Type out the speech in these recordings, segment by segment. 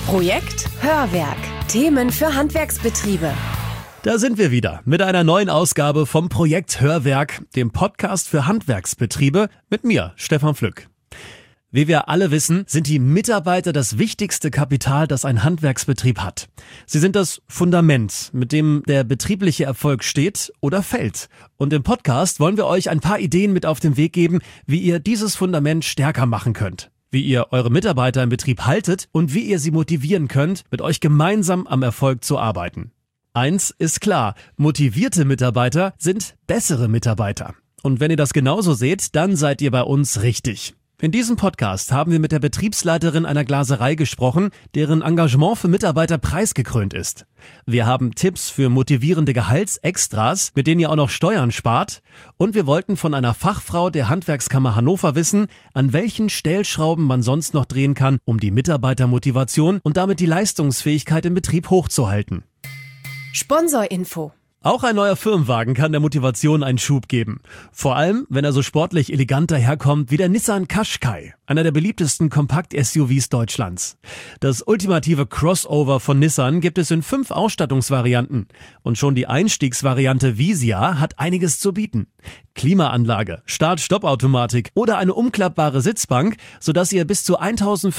Projekt Hörwerk. Themen für Handwerksbetriebe. Da sind wir wieder mit einer neuen Ausgabe vom Projekt Hörwerk, dem Podcast für Handwerksbetriebe mit mir, Stefan Flück. Wie wir alle wissen, sind die Mitarbeiter das wichtigste Kapital, das ein Handwerksbetrieb hat. Sie sind das Fundament, mit dem der betriebliche Erfolg steht oder fällt. Und im Podcast wollen wir euch ein paar Ideen mit auf den Weg geben, wie ihr dieses Fundament stärker machen könnt. Wie ihr eure Mitarbeiter im Betrieb haltet und wie ihr sie motivieren könnt, mit euch gemeinsam am Erfolg zu arbeiten. Eins ist klar, motivierte Mitarbeiter sind bessere Mitarbeiter. Und wenn ihr das genauso seht, dann seid ihr bei uns richtig. In diesem Podcast haben wir mit der Betriebsleiterin einer Glaserei gesprochen, deren Engagement für Mitarbeiter preisgekrönt ist. Wir haben Tipps für motivierende Gehaltsextras, mit denen ihr auch noch Steuern spart. Und wir wollten von einer Fachfrau der Handwerkskammer Hannover wissen, an welchen Stellschrauben man sonst noch drehen kann, um die Mitarbeitermotivation und damit die Leistungsfähigkeit im Betrieb hochzuhalten. Sponsorinfo. Auch ein neuer Firmenwagen kann der Motivation einen Schub geben. Vor allem, wenn er so sportlich elegant daherkommt wie der Nissan Qashqai, einer der beliebtesten Kompakt-SUVs Deutschlands. Das ultimative Crossover von Nissan gibt es in 5 Ausstattungsvarianten. Und schon die Einstiegsvariante Visia hat einiges zu bieten. Klimaanlage, Start-Stopp-Automatik oder eine umklappbare Sitzbank, sodass ihr bis zu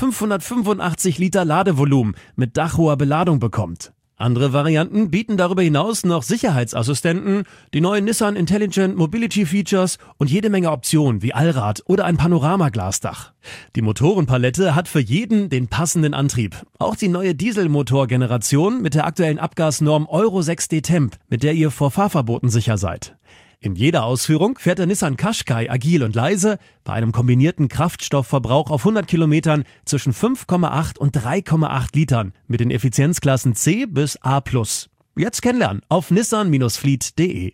1585 Liter Ladevolumen mit dachhoher Beladung bekommt. Andere Varianten bieten darüber hinaus noch Sicherheitsassistenten, die neuen Nissan Intelligent Mobility Features und jede Menge Optionen wie Allrad oder ein Panoramaglasdach. Die Motorenpalette hat für jeden den passenden Antrieb. Auch die neue Dieselmotorgeneration mit der aktuellen Abgasnorm Euro 6D Temp, mit der ihr vor Fahrverboten sicher seid. In jeder Ausführung fährt der Nissan Qashqai agil und leise, bei einem kombinierten Kraftstoffverbrauch auf 100 Kilometern zwischen 5,8 und 3,8 Litern mit den Effizienzklassen C bis A+. Jetzt kennenlernen auf nissan-fleet.de.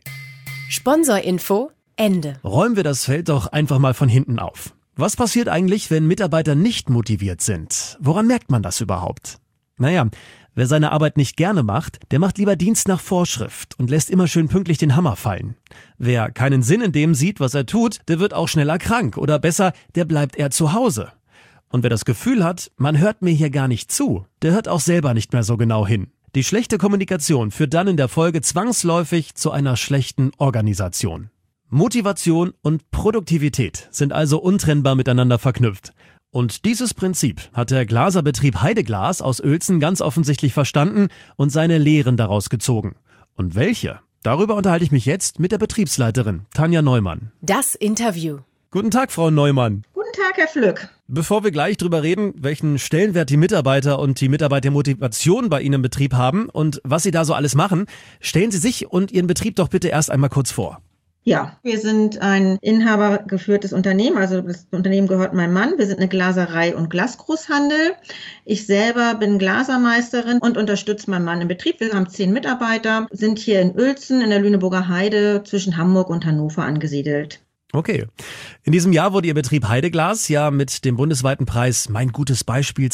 Sponsorinfo Ende. Räumen wir das Feld doch einfach mal von hinten auf. Was passiert eigentlich, wenn Mitarbeiter nicht motiviert sind? Woran merkt man das überhaupt? Naja, wer seine Arbeit nicht gerne macht, der macht lieber Dienst nach Vorschrift und lässt immer schön pünktlich den Hammer fallen. Wer keinen Sinn in dem sieht, was er tut, der wird auch schneller krank oder besser, der bleibt eher zu Hause. Und wer das Gefühl hat, man hört mir hier gar nicht zu, der hört auch selber nicht mehr so genau hin. Die schlechte Kommunikation führt dann in der Folge zwangsläufig zu einer schlechten Organisation. Motivation und Produktivität sind also untrennbar miteinander verknüpft. Und dieses Prinzip hat der Glaserbetrieb Heideglas aus Uelzen ganz offensichtlich verstanden und seine Lehren daraus gezogen. Und welche? Darüber unterhalte ich mich jetzt mit der Betriebsleiterin Tanja Neumann. Das Interview. Guten Tag, Frau Neumann. Guten Tag, Herr Flück. Bevor wir gleich drüber reden, welchen Stellenwert die Mitarbeiter und die Mitarbeitermotivation bei Ihnen im Betrieb haben und was Sie da so alles machen, stellen Sie sich und Ihren Betrieb doch bitte erst einmal kurz vor. Ja, wir sind ein inhabergeführtes Unternehmen, also das Unternehmen gehört meinem Mann. Wir sind eine Glaserei und Glasgroßhandel. Ich selber bin Glasermeisterin und unterstütze meinen Mann im Betrieb. Wir haben 10 Mitarbeiter, sind hier in Uelzen in der Lüneburger Heide zwischen Hamburg und Hannover angesiedelt. Okay. In diesem Jahr wurde Ihr Betrieb Heideglas ja mit dem bundesweiten Preis Mein gutes Beispiel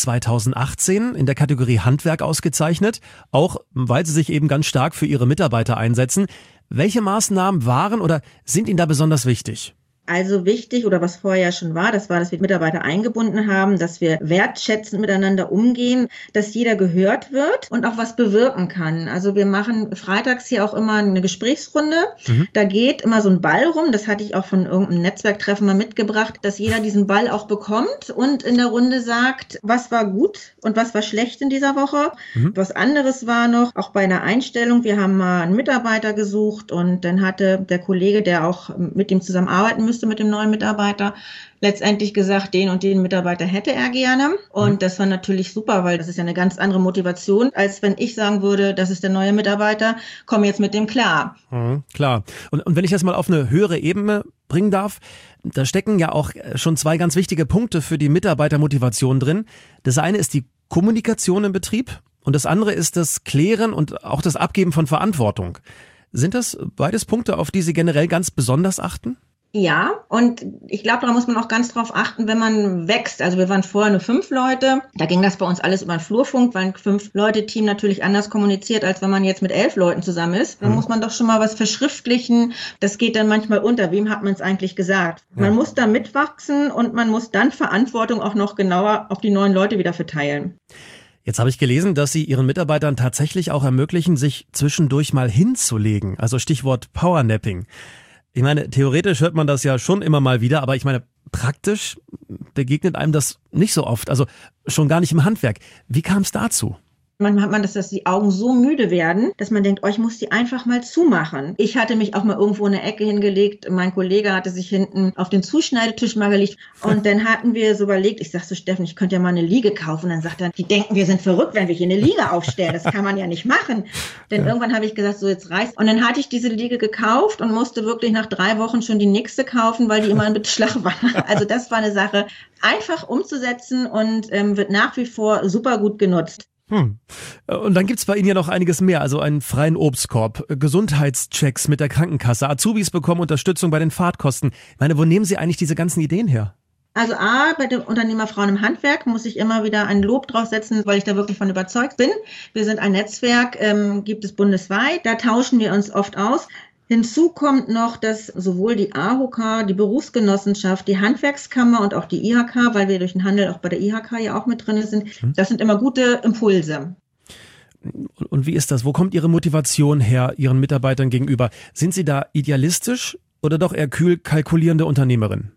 2018 in der Kategorie Handwerk ausgezeichnet, auch weil Sie sich eben ganz stark für Ihre Mitarbeiter einsetzen. Welche Maßnahmen waren oder sind Ihnen da besonders wichtig? Also wichtig oder was vorher ja schon war, das war, dass wir Mitarbeiter eingebunden haben, dass wir wertschätzend miteinander umgehen, dass jeder gehört wird und auch was bewirken kann. Also wir machen freitags hier auch immer eine Gesprächsrunde. Da geht immer so ein Ball rum, das hatte ich auch von irgendeinem Netzwerktreffen mal mitgebracht, dass jeder diesen Ball auch bekommt und in der Runde sagt, was war gut und was war schlecht in dieser Woche. Was anderes war noch, auch bei einer Einstellung, wir haben mal einen Mitarbeiter gesucht und dann hatte der Kollege, der auch mit ihm zusammenarbeiten müsste, mit dem neuen Mitarbeiter, letztendlich gesagt, den und den Mitarbeiter hätte er gerne. Und das war natürlich super, weil das ist ja eine ganz andere Motivation, als wenn ich sagen würde, das ist der neue Mitarbeiter, komm jetzt mit dem klar. Klar. Und wenn ich das mal auf eine höhere Ebene bringen darf, da stecken ja auch schon 2 ganz wichtige Punkte für die Mitarbeitermotivation drin. Das eine ist die Kommunikation im Betrieb und das andere ist das Klären und auch das Abgeben von Verantwortung. Sind das beides Punkte, auf die Sie generell ganz besonders achten? Ja, und ich glaube, da muss man auch ganz drauf achten, wenn man wächst. Also wir waren vorher nur 5 Leute. Da ging das bei uns alles über den Flurfunk, weil ein 5-Leute-Team natürlich anders kommuniziert, als wenn man jetzt mit 11 Leuten zusammen ist. Da muss man doch schon mal was verschriftlichen. Das geht dann manchmal unter. Wem hat man es eigentlich gesagt? Ja. Man muss da mitwachsen und man muss dann Verantwortung auch noch genauer auf die neuen Leute wieder verteilen. Jetzt habe ich gelesen, dass Sie Ihren Mitarbeitern tatsächlich auch ermöglichen, sich zwischendurch mal hinzulegen. Also Stichwort Powernapping. Ich meine, theoretisch hört man das ja schon immer mal wieder, aber ich meine, praktisch begegnet einem das nicht so oft. Also schon gar nicht im Handwerk. Wie kam es dazu? Manchmal hat man das, dass die Augen so müde werden, dass man denkt, oh, ich muss die einfach mal zumachen. Ich hatte mich auch mal irgendwo in eine Ecke hingelegt. Mein Kollege hatte sich hinten auf den Zuschneidetisch mal gelegt. Und dann hatten wir so überlegt, ich sag so, Steffen, ich könnte ja mal eine Liege kaufen. Und dann sagt er, die denken, wir sind verrückt, wenn wir hier eine Liege aufstellen. Das kann man ja nicht machen. Denn irgendwann habe ich gesagt, so jetzt reicht's. Und dann hatte ich diese Liege gekauft und musste wirklich nach 3 Wochen schon die nächste kaufen, weil die immer in Beschlag war. Also das war eine Sache, einfach umzusetzen und wird nach wie vor super gut genutzt. Und dann gibt's bei Ihnen ja noch einiges mehr, also einen freien Obstkorb, Gesundheitschecks mit der Krankenkasse, Azubis bekommen Unterstützung bei den Fahrtkosten. Ich meine, wo nehmen Sie eigentlich diese ganzen Ideen her? Also bei den Unternehmerfrauen im Handwerk muss ich immer wieder ein Lob draufsetzen, weil ich da wirklich von überzeugt bin. Wir sind ein Netzwerk, gibt es bundesweit, da tauschen wir uns oft aus. Hinzu kommt noch, dass sowohl die AHK, die Berufsgenossenschaft, die Handwerkskammer und auch die IHK, weil wir durch den Handel auch bei der IHK ja auch mit drin sind, das sind immer gute Impulse. Und wie ist das? Wo kommt Ihre Motivation her, Ihren Mitarbeitern gegenüber? Sind Sie da idealistisch oder doch eher kühl kalkulierende Unternehmerin?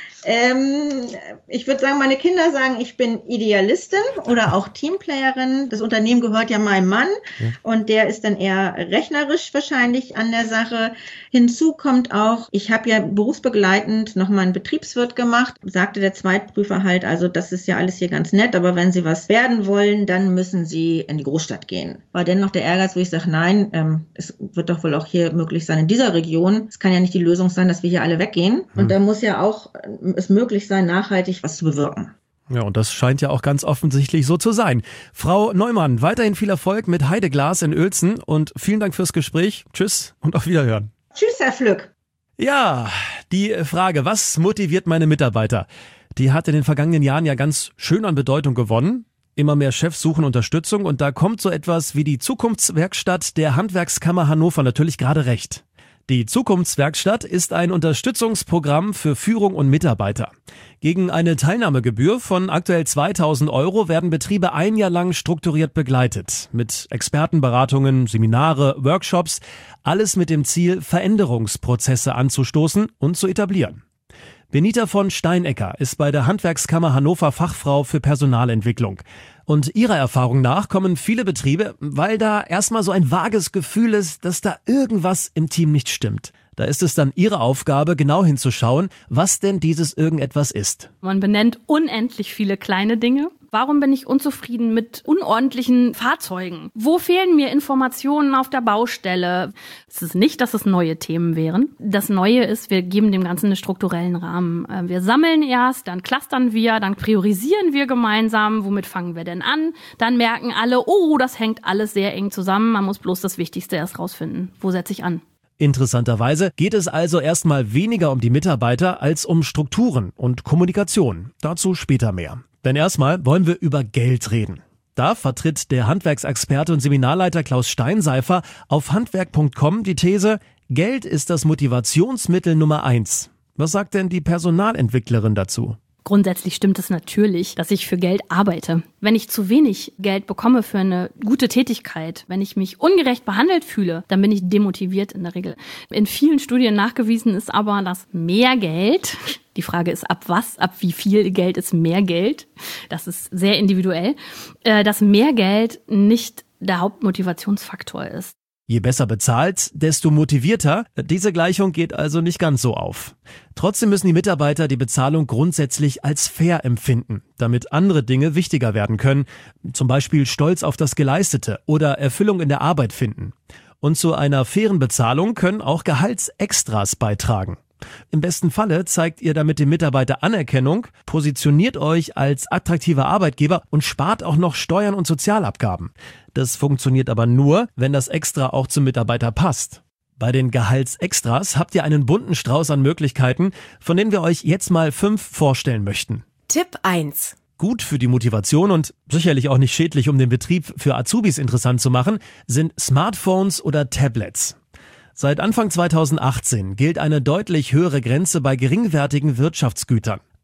Ich würde sagen, meine Kinder sagen, ich bin Idealistin oder auch Teamplayerin. Das Unternehmen gehört ja meinem Mann und der ist dann eher rechnerisch wahrscheinlich an der Sache. Hinzu kommt auch, ich habe ja berufsbegleitend nochmal einen Betriebswirt gemacht, sagte der Zweitprüfer halt, also das ist ja alles hier ganz nett, aber wenn Sie was werden wollen, dann müssen Sie in die Großstadt gehen. War dennoch der Ehrgeiz, wo ich sage, nein, es wird doch wohl auch hier möglich sein in dieser Region. Es kann ja nicht die Lösung sein, dass wir hier alle weggehen. Und da muss ja auch es möglich sein, nachhaltig was zu bewirken. Ja, und das scheint ja auch ganz offensichtlich so zu sein. Frau Neumann, weiterhin viel Erfolg mit Heideglas in Uelzen und vielen Dank fürs Gespräch. Tschüss und auf Wiederhören. Tschüss, Herr Flück. Ja, die Frage, was motiviert meine Mitarbeiter? Die hat in den vergangenen Jahren ja ganz schön an Bedeutung gewonnen. Immer mehr Chefs suchen Unterstützung und da kommt so etwas wie die Zukunftswerkstatt der Handwerkskammer Hannover natürlich gerade recht. Die Zukunftswerkstatt ist ein Unterstützungsprogramm für Führung und Mitarbeiter. Gegen eine Teilnahmegebühr von aktuell 2.000 € werden Betriebe 1 Jahr lang strukturiert begleitet. Mit Expertenberatungen, Seminare, Workshops, alles mit dem Ziel, Veränderungsprozesse anzustoßen und zu etablieren. Benita von Steinecker ist bei der Handwerkskammer Hannover Fachfrau für Personalentwicklung. Und ihrer Erfahrung nach kommen viele Betriebe, weil da erstmal so ein vages Gefühl ist, dass da irgendwas im Team nicht stimmt. Da ist es dann ihre Aufgabe, genau hinzuschauen, was denn dieses Irgendetwas ist. Man benennt unendlich viele kleine Dinge. Warum bin ich unzufrieden mit unordentlichen Fahrzeugen? Wo fehlen mir Informationen auf der Baustelle? Es ist nicht, dass es neue Themen wären. Das Neue ist, wir geben dem Ganzen einen strukturellen Rahmen. Wir sammeln erst, dann clustern wir, dann priorisieren wir gemeinsam. Womit fangen wir denn an? Dann merken alle, oh, das hängt alles sehr eng zusammen. Man muss bloß das Wichtigste erst rausfinden. Wo setze ich an? Interessanterweise geht es also erstmal weniger um die Mitarbeiter als um Strukturen und Kommunikation. Dazu später mehr. Denn erstmal wollen wir über Geld reden. Da vertritt der Handwerksexperte und Seminarleiter Klaus Steinseifer auf handwerk.com die These, Geld ist das Motivationsmittel Nummer 1. Was sagt denn die Personalentwicklerin dazu? Grundsätzlich stimmt es natürlich, dass ich für Geld arbeite. Wenn ich zu wenig Geld bekomme für eine gute Tätigkeit, wenn ich mich ungerecht behandelt fühle, dann bin ich demotiviert in der Regel. In vielen Studien nachgewiesen ist aber, dass mehr Geld, die Frage ist ab was, ab wie viel Geld ist mehr Geld, das ist sehr individuell, dass mehr Geld nicht der Hauptmotivationsfaktor ist. Je besser bezahlt, desto motivierter. Diese Gleichung geht also nicht ganz so auf. Trotzdem müssen die Mitarbeiter die Bezahlung grundsätzlich als fair empfinden, damit andere Dinge wichtiger werden können, zum Beispiel Stolz auf das Geleistete oder Erfüllung in der Arbeit finden. Und zu einer fairen Bezahlung können auch Gehaltsextras beitragen. Im besten Falle zeigt ihr damit dem Mitarbeiter Anerkennung, positioniert euch als attraktiver Arbeitgeber und spart auch noch Steuern und Sozialabgaben. Das funktioniert aber nur, wenn das Extra auch zum Mitarbeiter passt. Bei den Gehaltsextras habt ihr einen bunten Strauß an Möglichkeiten, von denen wir euch jetzt mal 5 vorstellen möchten. Tipp 1. Gut für die Motivation und sicherlich auch nicht schädlich, um den Betrieb für Azubis interessant zu machen, sind Smartphones oder Tablets. Seit Anfang 2018 gilt eine deutlich höhere Grenze bei geringwertigen Wirtschaftsgütern.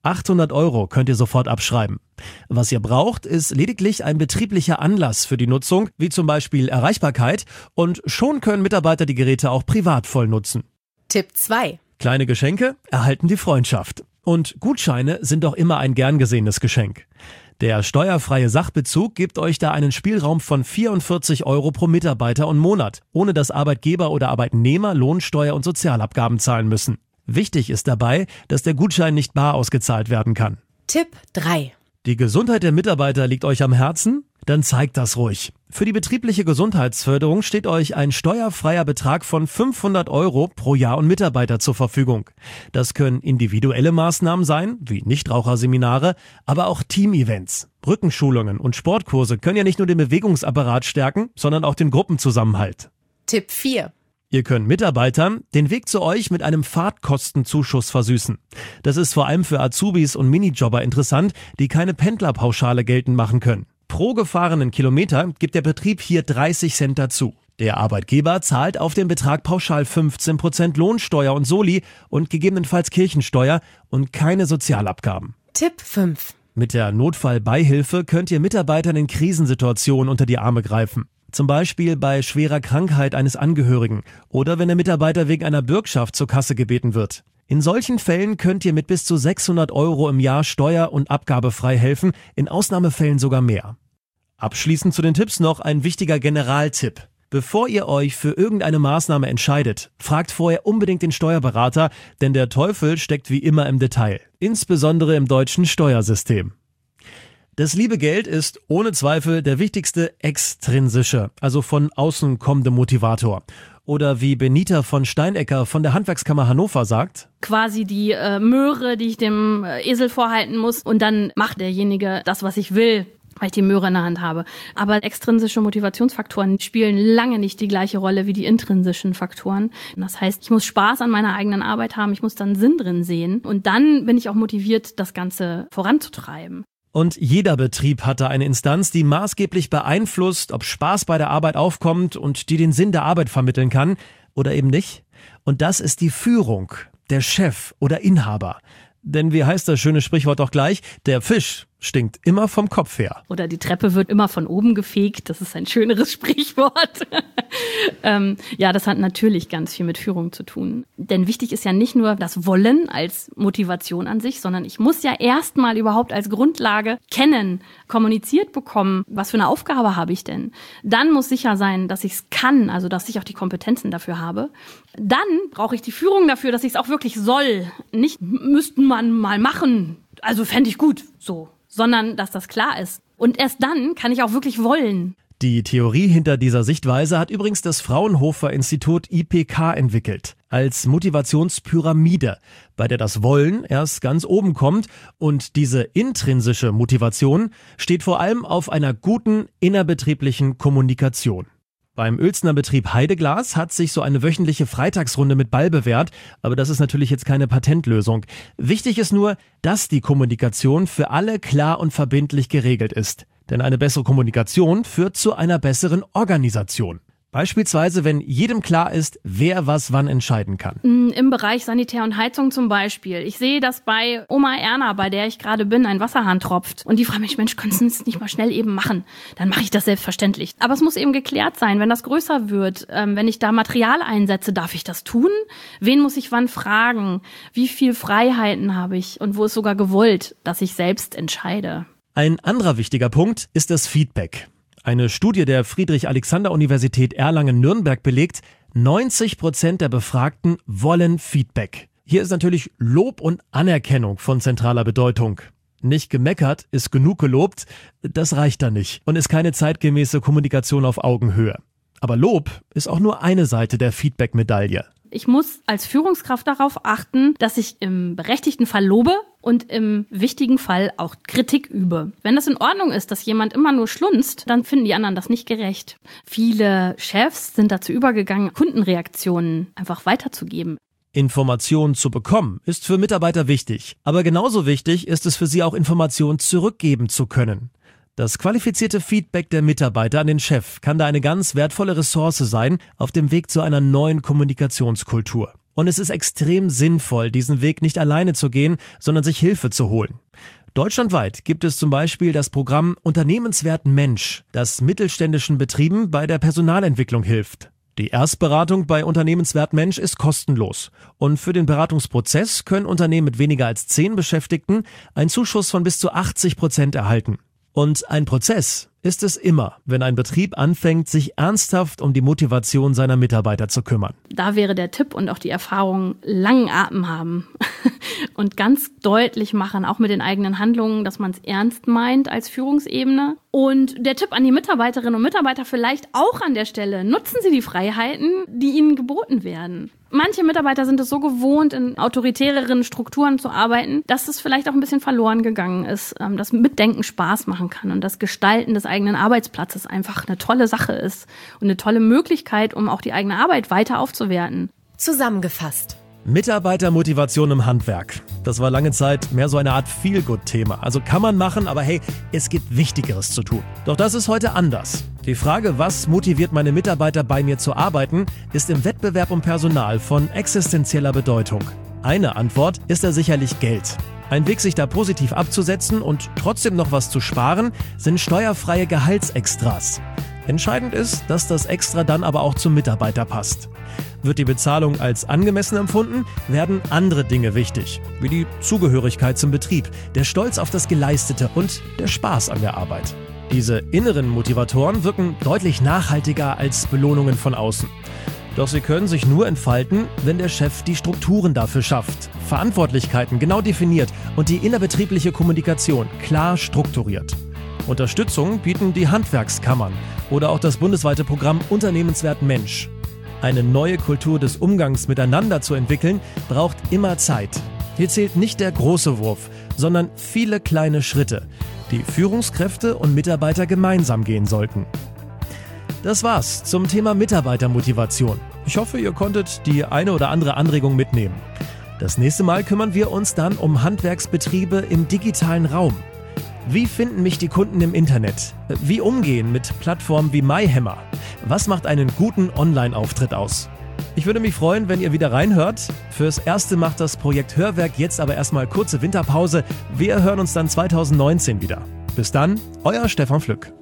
800 € könnt ihr sofort abschreiben. Was ihr braucht, ist lediglich ein betrieblicher Anlass für die Nutzung, wie zum Beispiel Erreichbarkeit, und schon können Mitarbeiter die Geräte auch privat voll nutzen. Tipp 2. Kleine Geschenke erhalten die Freundschaft. Und Gutscheine sind doch immer ein gern gesehenes Geschenk. Der steuerfreie Sachbezug gibt euch da einen Spielraum von 44 € pro Mitarbeiter und Monat, ohne dass Arbeitgeber oder Arbeitnehmer Lohnsteuer und Sozialabgaben zahlen müssen. Wichtig ist dabei, dass der Gutschein nicht bar ausgezahlt werden kann. Tipp 3. Die Gesundheit der Mitarbeiter liegt euch am Herzen? Dann zeigt das ruhig. Für die betriebliche Gesundheitsförderung steht euch ein steuerfreier Betrag von 500 € pro Jahr und Mitarbeiter zur Verfügung. Das können individuelle Maßnahmen sein, wie Nichtraucherseminare, aber auch Teamevents. Rückenschulungen und Sportkurse können ja nicht nur den Bewegungsapparat stärken, sondern auch den Gruppenzusammenhalt. Tipp 4. Ihr könnt Mitarbeitern den Weg zu euch mit einem Fahrtkostenzuschuss versüßen. Das ist vor allem für Azubis und Minijobber interessant, die keine Pendlerpauschale geltend machen können. Pro gefahrenen Kilometer gibt der Betrieb hier 30 Cent dazu. Der Arbeitgeber zahlt auf den Betrag pauschal 15% Lohnsteuer und Soli und gegebenenfalls Kirchensteuer und keine Sozialabgaben. Tipp 5. Mit der Notfallbeihilfe könnt ihr Mitarbeitern in Krisensituationen unter die Arme greifen. Zum Beispiel bei schwerer Krankheit eines Angehörigen oder wenn der Mitarbeiter wegen einer Bürgschaft zur Kasse gebeten wird. In solchen Fällen könnt ihr mit bis zu 600 € im Jahr steuer- und abgabefrei helfen, in Ausnahmefällen sogar mehr. Abschließend zu den Tipps noch ein wichtiger Generaltipp. Bevor ihr euch für irgendeine Maßnahme entscheidet, fragt vorher unbedingt den Steuerberater, denn der Teufel steckt wie immer im Detail, insbesondere im deutschen Steuersystem. Das liebe Geld ist ohne Zweifel der wichtigste extrinsische, also von außen kommende Motivator. Oder wie Benita von Steinecker von der Handwerkskammer Hannover sagt: Quasi die Möhre, die ich dem Esel vorhalten muss, und dann macht derjenige das, was ich will, weil ich die Möhre in der Hand habe. Aber extrinsische Motivationsfaktoren spielen lange nicht die gleiche Rolle wie die intrinsischen Faktoren. Das heißt, ich muss Spaß an meiner eigenen Arbeit haben, ich muss dann Sinn drin sehen und dann bin ich auch motiviert, das Ganze voranzutreiben. Und jeder Betrieb hat da eine Instanz, die maßgeblich beeinflusst, ob Spaß bei der Arbeit aufkommt und die den Sinn der Arbeit vermitteln kann oder eben nicht. Und das ist die Führung, der Chef oder Inhaber. Denn wie heißt das schöne Sprichwort doch gleich? Der Fisch stinkt immer vom Kopf her. Oder die Treppe wird immer von oben gefegt. Das ist ein schöneres Sprichwort. Ja, das hat natürlich ganz viel mit Führung zu tun. Denn wichtig ist ja nicht nur das Wollen als Motivation an sich, sondern ich muss ja erstmal überhaupt als Grundlage kennen, kommuniziert bekommen, was für eine Aufgabe habe ich denn. Dann muss sicher sein, dass ich es kann, also dass ich auch die Kompetenzen dafür habe. Dann brauche ich die Führung dafür, dass ich es auch wirklich soll. Nicht müssten man mal machen, also fände ich gut, so. Sondern dass das klar ist. Und erst dann kann ich auch wirklich wollen. Die Theorie hinter dieser Sichtweise hat übrigens das Fraunhofer Institut IPK entwickelt. Als Motivationspyramide, bei der das Wollen erst ganz oben kommt und diese intrinsische Motivation steht vor allem auf einer guten innerbetrieblichen Kommunikation. Beim Uelzner Betrieb Heideglas hat sich so eine wöchentliche Freitagsrunde mit Ball bewährt, aber das ist natürlich jetzt keine Patentlösung. Wichtig ist nur, dass die Kommunikation für alle klar und verbindlich geregelt ist. Denn eine bessere Kommunikation führt zu einer besseren Organisation. Beispielsweise, wenn jedem klar ist, wer was wann entscheiden kann. Im Bereich Sanitär und Heizung zum Beispiel. Ich sehe, dass bei Oma Erna, bei der ich gerade bin, ein Wasserhahn tropft. Und die fragen mich, Mensch, können Sie es nicht mal schnell eben machen? Dann mache ich das selbstverständlich. Aber es muss eben geklärt sein, wenn das größer wird. Wenn ich da Material einsetze, darf ich das tun? Wen muss ich wann fragen? Wie viel Freiheiten habe ich? Und wo ist sogar gewollt, dass ich selbst entscheide? Ein anderer wichtiger Punkt ist das Feedback. Eine Studie der Friedrich-Alexander-Universität Erlangen-Nürnberg belegt, 90% der Befragten wollen Feedback. Hier ist natürlich Lob und Anerkennung von zentraler Bedeutung. Nicht gemeckert ist genug gelobt, das reicht dann nicht und ist keine zeitgemäße Kommunikation auf Augenhöhe. Aber Lob ist auch nur eine Seite der Feedback-Medaille. Ich muss als Führungskraft darauf achten, dass ich im berechtigten Fall lobe und im wichtigen Fall auch Kritik übe. Wenn das in Ordnung ist, dass jemand immer nur schlunzt, dann finden die anderen das nicht gerecht. Viele Chefs sind dazu übergegangen, Kundenreaktionen einfach weiterzugeben. Informationen zu bekommen ist für Mitarbeiter wichtig. Aber genauso wichtig ist es für sie auch, Informationen zurückgeben zu können. Das qualifizierte Feedback der Mitarbeiter an den Chef kann da eine ganz wertvolle Ressource sein auf dem Weg zu einer neuen Kommunikationskultur. Und es ist extrem sinnvoll, diesen Weg nicht alleine zu gehen, sondern sich Hilfe zu holen. Deutschlandweit gibt es zum Beispiel das Programm Unternehmenswert Mensch, das mittelständischen Betrieben bei der Personalentwicklung hilft. Die Erstberatung bei Unternehmenswert Mensch ist kostenlos. Und für den Beratungsprozess können Unternehmen mit weniger als 10 Beschäftigten einen Zuschuss von bis zu 80% erhalten. Und ein Prozess ist es immer, wenn ein Betrieb anfängt, sich ernsthaft um die Motivation seiner Mitarbeiter zu kümmern. Da wäre der Tipp und auch die Erfahrung, langen Atem haben und ganz deutlich machen, auch mit den eigenen Handlungen, dass man es ernst meint als Führungsebene. Und der Tipp an die Mitarbeiterinnen und Mitarbeiter vielleicht auch an der Stelle, nutzen Sie die Freiheiten, die Ihnen geboten werden. Manche Mitarbeiter sind es so gewohnt, in autoritäreren Strukturen zu arbeiten, dass es vielleicht auch ein bisschen verloren gegangen ist, dass Mitdenken Spaß machen kann und das Gestalten des eigenen Arbeitsplatzes einfach eine tolle Sache ist und eine tolle Möglichkeit, um auch die eigene Arbeit weiter aufzuwerten. Zusammengefasst. Mitarbeitermotivation im Handwerk. Das war lange Zeit mehr so eine Art Feel-Good-Thema. Also kann man machen, aber hey, es gibt Wichtigeres zu tun. Doch das ist heute anders. Die Frage, was motiviert meine Mitarbeiter bei mir zu arbeiten, ist im Wettbewerb um Personal von existenzieller Bedeutung. Eine Antwort ist da sicherlich Geld. Ein Weg, sich da positiv abzusetzen und trotzdem noch was zu sparen, sind steuerfreie Gehaltsextras. Entscheidend ist, dass das Extra dann aber auch zum Mitarbeiter passt. Wird die Bezahlung als angemessen empfunden, werden andere Dinge wichtig, wie die Zugehörigkeit zum Betrieb, der Stolz auf das Geleistete und der Spaß an der Arbeit. Diese inneren Motivatoren wirken deutlich nachhaltiger als Belohnungen von außen. Doch sie können sich nur entfalten, wenn der Chef die Strukturen dafür schafft, Verantwortlichkeiten genau definiert und die innerbetriebliche Kommunikation klar strukturiert. Unterstützung bieten die Handwerkskammern oder auch das bundesweite Programm Unternehmenswert Mensch. Eine neue Kultur des Umgangs miteinander zu entwickeln, braucht immer Zeit. Hier zählt nicht der große Wurf, sondern viele kleine Schritte, die Führungskräfte und Mitarbeiter gemeinsam gehen sollten. Das war's zum Thema Mitarbeitermotivation. Ich hoffe, ihr konntet die eine oder andere Anregung mitnehmen. Das nächste Mal kümmern wir uns dann um Handwerksbetriebe im digitalen Raum. Wie finden mich die Kunden im Internet? Wie umgehen mit Plattformen wie MyHammer? Was macht einen guten Online-Auftritt aus? Ich würde mich freuen, wenn ihr wieder reinhört. Fürs Erste macht das Projekt Hörwerk jetzt aber erstmal kurze Winterpause. Wir hören uns dann 2019 wieder. Bis dann, euer Stefan Flück.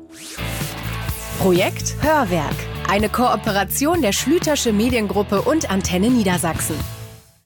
Projekt Hörwerk. Eine Kooperation der Schlütersche Mediengruppe und Antenne Niedersachsen.